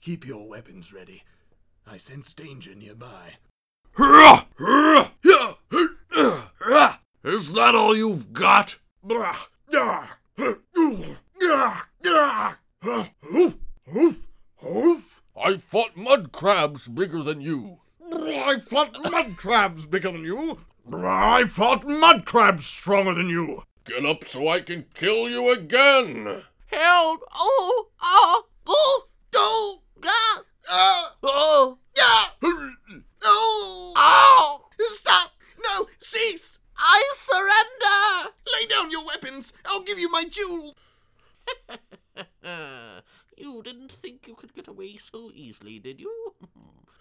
Keep your weapons ready. I sense danger nearby. Is that all you've got? I fought mud crabs bigger than you. I fought mud crabs bigger than you. I fought mud crabs stronger than you. Get up so I can kill you again. Help! Oh! Oh! Oh! Oh! Oh! Oh! Oh! Stop! No! Cease! I surrender! Lay down your weapons! I'll give you my jewel! You didn't think you could get away so easily, did you?